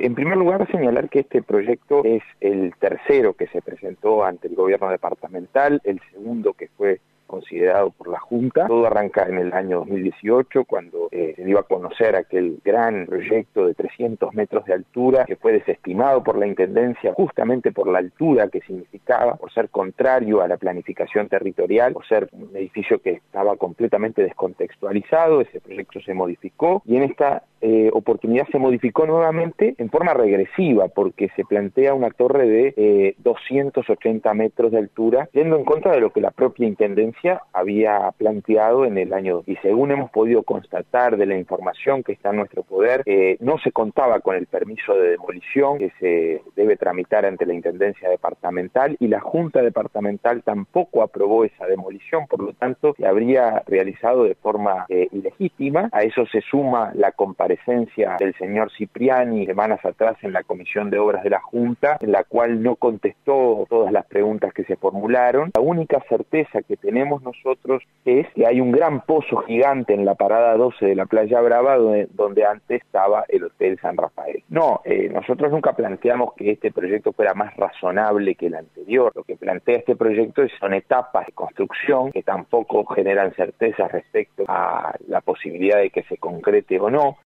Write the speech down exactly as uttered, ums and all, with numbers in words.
en primer lugar, señalar que este proyecto es el tercero que se presentó ante el gobierno departamental, el segundo que fue considerado por la Junta. Todo arranca en el año dos mil dieciocho, cuando eh, se dio a conocer aquel gran proyecto de trescientos metros de altura, que fue desestimado por la Intendencia justamente por la altura que significaba, por ser contrario a la planificación territorial, por ser un edificio que estaba completamente descontextualizado. Ese proyecto se modificó y en esta eh, oportunidad se modificó nuevamente en forma regresiva, porque se plantea una torre de eh, doscientos ochenta metros de altura, yendo en contra de lo que la propia Intendencia había planteado en el año. Y según hemos podido constatar de la información que está en nuestro poder, eh, no se contaba con el permiso de demolición que se debe tramitar ante la Intendencia Departamental, y la Junta Departamental tampoco aprobó esa demolición, por lo tanto se habría realizado de forma eh, ilegítima. A eso se suma la comparecencia del señor Cipriani semanas atrás en la Comisión de Obras de la Junta, en la cual no contestó todas las preguntas que se formularon. La única certeza que tenemos nosotros es que hay un gran pozo gigante en la parada doce de la Playa Brava, donde, donde antes estaba el Hotel San Rafael. No, eh, nosotros nunca planteamos que este proyecto fuera más razonable que el anterior. Lo que plantea este proyecto son etapas de construcción que tampoco generan certezas respecto a la posibilidad de que se concrete o no.